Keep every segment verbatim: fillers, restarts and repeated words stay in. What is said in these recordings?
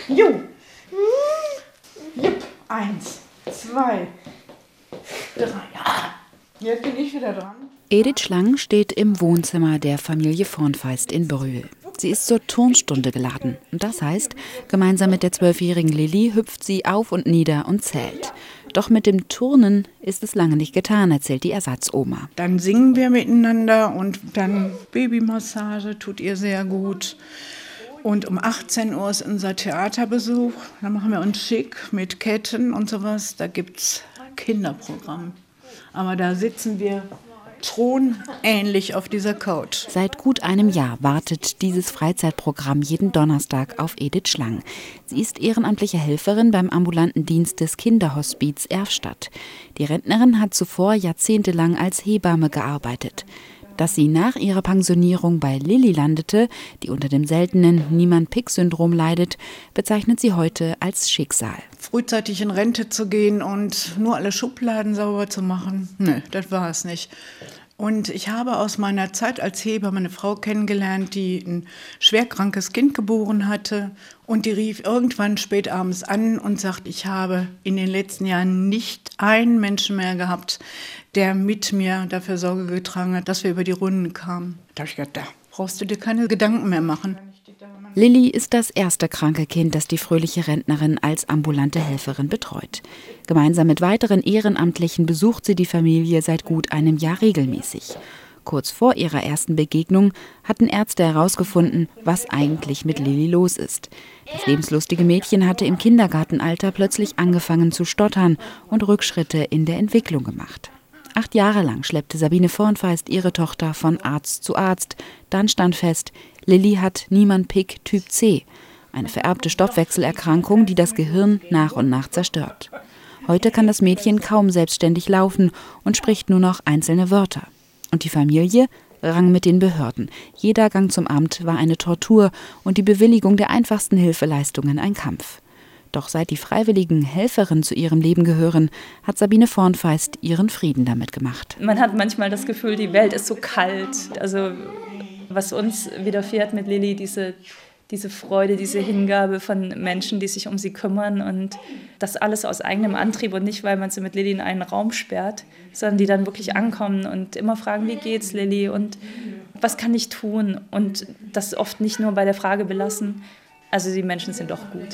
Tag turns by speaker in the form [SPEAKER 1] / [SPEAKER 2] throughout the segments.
[SPEAKER 1] Jo. Jupp. Eins, zwei, drei. Ja. Jetzt bin ich wieder dran.
[SPEAKER 2] Edith Schlang steht im Wohnzimmer der Familie Vornfeist in Brühl. Sie ist zur Turnstunde geladen. Und das heißt, gemeinsam mit der zwölfjährigen Lilly hüpft sie auf und nieder und zählt. Doch mit dem Turnen ist es lange nicht getan, erzählt die Ersatzoma.
[SPEAKER 1] Dann singen wir miteinander und dann Babymassage tut ihr sehr gut. Und um achtzehn Uhr ist unser Theaterbesuch. Da machen wir uns schick mit Ketten und sowas. Da gibt es Kinderprogramm. Aber da sitzen wir thronähnlich auf dieser Couch.
[SPEAKER 2] Seit gut einem Jahr wartet dieses Freizeitprogramm jeden Donnerstag auf Edith Schlang. Sie ist ehrenamtliche Helferin beim ambulanten Dienst des Kinderhospiz Erfstadt. Die Rentnerin hat zuvor jahrzehntelang als Hebamme gearbeitet. Dass sie nach ihrer Pensionierung bei Lilly landete, die unter dem seltenen Niemann-Pick-Syndrom leidet, bezeichnet sie heute als Schicksal.
[SPEAKER 1] Frühzeitig in Rente zu gehen und nur alle Schubladen sauber zu machen, nö, das war es nicht. Und ich habe aus meiner Zeit als Hebamme eine Frau kennengelernt, die ein schwerkrankes Kind geboren hatte. Und die rief irgendwann spät abends an und sagt, ich habe in den letzten Jahren nicht einen Menschen mehr gehabt, der mit mir dafür Sorge getragen hat, dass wir über die Runden kamen. Da habe ich gedacht, da brauchst du dir keine Gedanken mehr machen.
[SPEAKER 2] Lilly ist das erste kranke Kind, das die fröhliche Rentnerin als ambulante Helferin betreut. Gemeinsam mit weiteren Ehrenamtlichen besucht sie die Familie seit gut einem Jahr regelmäßig. Kurz vor ihrer ersten Begegnung hatten Ärzte herausgefunden, was eigentlich mit Lilly los ist. Das lebenslustige Mädchen hatte im Kindergartenalter plötzlich angefangen zu stottern und Rückschritte in der Entwicklung gemacht. Acht Jahre lang schleppte Sabine Vornfeist ihre Tochter von Arzt zu Arzt. Dann stand fest, Lilly hat Niemann-Pick Typ C, eine vererbte Stoffwechselerkrankung, die das Gehirn nach und nach zerstört. Heute kann das Mädchen kaum selbstständig laufen und spricht nur noch einzelne Wörter. Und die Familie rang mit den Behörden. Jeder Gang zum Amt war eine Tortur und die Bewilligung der einfachsten Hilfeleistungen ein Kampf. Doch seit die freiwilligen Helferinnen zu ihrem Leben gehören, hat Sabine Vornfeist ihren Frieden damit gemacht.
[SPEAKER 3] Man hat manchmal das Gefühl, die Welt ist so kalt. Also was uns widerfährt mit Lilly, diese, diese Freude, diese Hingabe von Menschen, die sich um sie kümmern und das alles aus eigenem Antrieb und nicht, weil man sie mit Lilly in einen Raum sperrt, sondern die dann wirklich ankommen und immer fragen, wie geht's Lilly und was kann ich tun? Und das oft nicht nur bei der Frage belassen. Also die Menschen sind doch gut.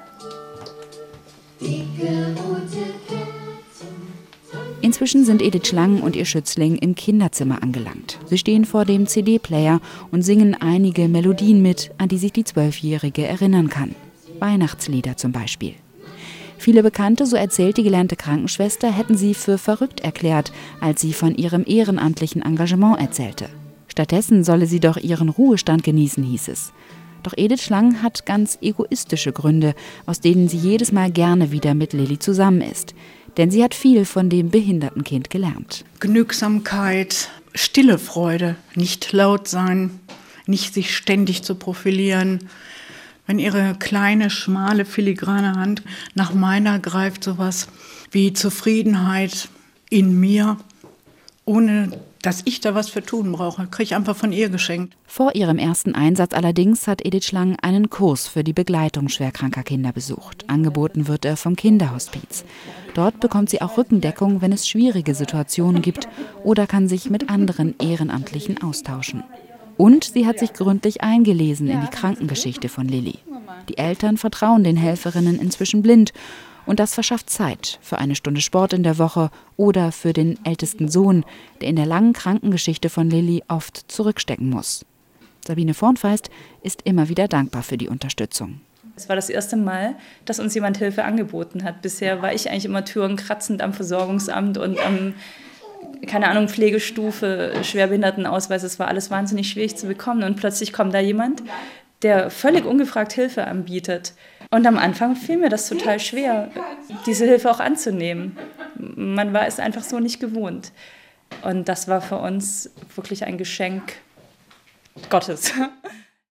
[SPEAKER 2] Inzwischen sind Edith Schlang und ihr Schützling im Kinderzimmer angelangt. Sie stehen vor dem C D-Player und singen einige Melodien mit, an die sich die Zwölfjährige erinnern kann. Weihnachtslieder zum Beispiel. Viele Bekannte, so erzählt die gelernte Krankenschwester, hätten sie für verrückt erklärt, als sie von ihrem ehrenamtlichen Engagement erzählte. Stattdessen solle sie doch ihren Ruhestand genießen, hieß es. Doch Edith Schlang hat ganz egoistische Gründe, aus denen sie jedes Mal gerne wieder mit Lilly zusammen ist. Denn sie hat viel von dem behinderten Kind gelernt.
[SPEAKER 1] Genügsamkeit, stille Freude, nicht laut sein, nicht sich ständig zu profilieren. Wenn ihre kleine, schmale, filigrane Hand nach meiner greift, sowas wie Zufriedenheit in mir, ohne dass ich da was für tun brauche, kriege ich einfach von ihr geschenkt.
[SPEAKER 2] Vor ihrem ersten Einsatz allerdings hat Edith Schlang einen Kurs für die Begleitung schwerkranker Kinder besucht. Angeboten wird er vom Kinderhospiz. Dort bekommt sie auch Rückendeckung, wenn es schwierige Situationen gibt oder kann sich mit anderen Ehrenamtlichen austauschen. Und sie hat sich gründlich eingelesen in die Krankengeschichte von Lilly. Die Eltern vertrauen den Helferinnen inzwischen blind. Und das verschafft Zeit für eine Stunde Sport in der Woche oder für den ältesten Sohn, der in der langen Krankengeschichte von Lilly oft zurückstecken muss. Sabine Vornfeist ist immer wieder dankbar für die Unterstützung.
[SPEAKER 3] Es war das erste Mal, dass uns jemand Hilfe angeboten hat. Bisher war ich eigentlich immer türenkratzend am Versorgungsamt und am, keine Ahnung, Pflegestufe, Schwerbehindertenausweis. Es war alles wahnsinnig schwierig zu bekommen. Und plötzlich kommt da jemand, der völlig ungefragt Hilfe anbietet. Und am Anfang fiel mir das total schwer, diese Hilfe auch anzunehmen. Man war es einfach so nicht gewohnt. Und das war für uns wirklich ein Geschenk Gottes.